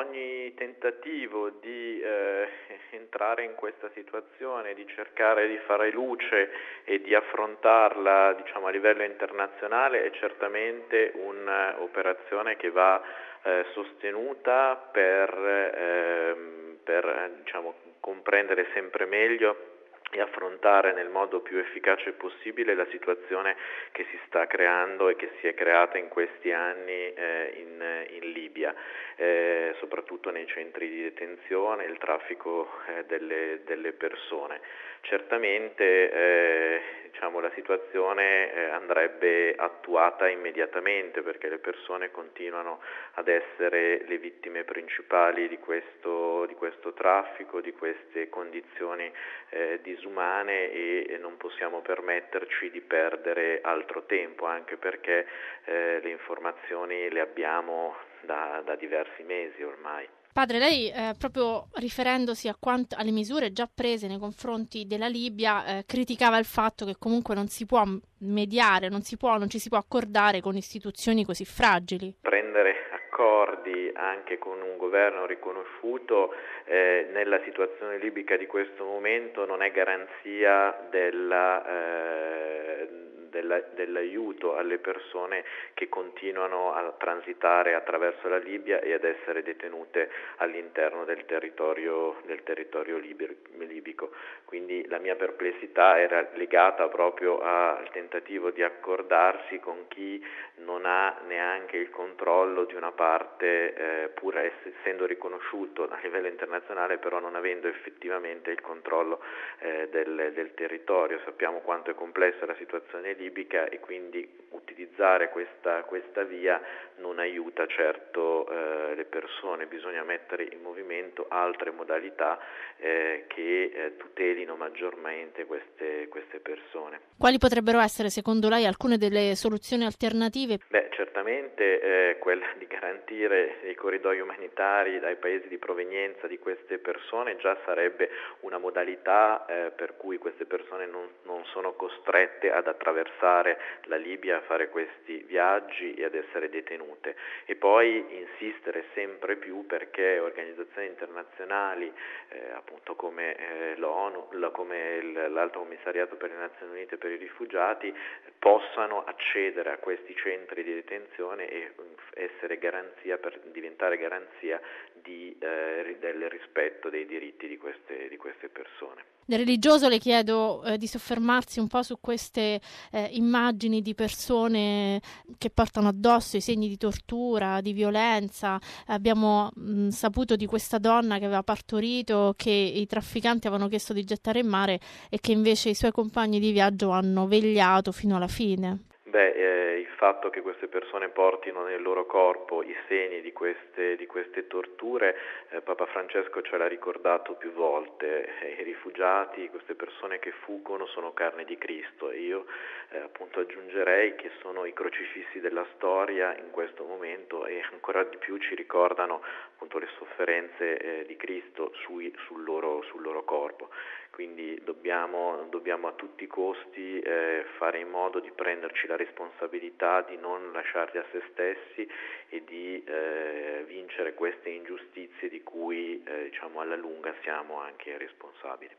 ogni tentativo di entrare in questa situazione, di cercare di fare luce e di affrontarla, diciamo, a livello internazionale è certamente un'operazione che va sostenuta per diciamo, comprendere sempre meglio e affrontare nel modo più efficace possibile la situazione che si sta creando e che si è creata in questi anni in Libia, soprattutto nei centri di detenzione, il traffico delle persone. Certamente diciamo, la situazione andrebbe attuata immediatamente perché le persone continuano ad essere le vittime principali di questo traffico, di queste condizioni disumane e non possiamo permetterci di perdere altro tempo, anche perché le informazioni le abbiamo da diversi mesi ormai. Padre, lei proprio riferendosi alle misure già prese nei confronti della Libia criticava il fatto che comunque non si può mediare, non ci si può accordare con istituzioni così fragili. Prendere accordi anche con un governo riconosciuto nella situazione libica di questo momento non è garanzia dell'aiuto alle persone che continuano a transitare attraverso la Libia e ad essere detenute all'interno del territorio libico. Quindi la mia perplessità era legata proprio al tentativo di accordarsi con chi non ha neanche il controllo di una parte, pur essendo riconosciuto a livello internazionale, però non avendo effettivamente il controllo del territorio. Sappiamo quanto è complessa la situazione libica e quindi utilizzare questa via non aiuta certo le persone. Bisogna mettere in movimento altre modalità che tutelino maggiormente queste persone. Quali potrebbero essere secondo lei alcune delle soluzioni alternative? Certamente quella di garantire i corridoi umanitari dai paesi di provenienza di queste persone già sarebbe una modalità per cui queste persone non sono costrette ad attraversare la Libia a fare questi viaggi e ad essere detenute, e poi insistere sempre più perché organizzazioni internazionali appunto come l'ONU, come l'Alto Commissariato per le Nazioni Unite per i rifugiati possano accedere a questi centri di detenzione e essere garanzia, per diventare garanzia del rispetto dei diritti di queste persone. Da religioso le chiedo di soffermarsi un po' su queste immagini di persone che portano addosso i segni di tortura, di violenza. Abbiamo saputo di questa donna che aveva partorito, che i trafficanti avevano chiesto di gettare in mare e che invece i suoi compagni di viaggio hanno vegliato fino alla fine. Il fatto che queste persone portino nel loro corpo i segni di queste torture, Papa Francesco ce l'ha ricordato più volte. I rifugiati, queste persone che fuggono, sono carne di Cristo e io appunto aggiungerei che sono i crocifissi della storia in questo momento e ancora di più ci ricordano appunto le sofferenze di Cristo sul loro corpo. Quindi dobbiamo a tutti i costi fare in modo di prenderci la responsabilità di non lasciarli a se stessi e di vincere queste ingiustizie di cui diciamo alla lunga siamo anche responsabili.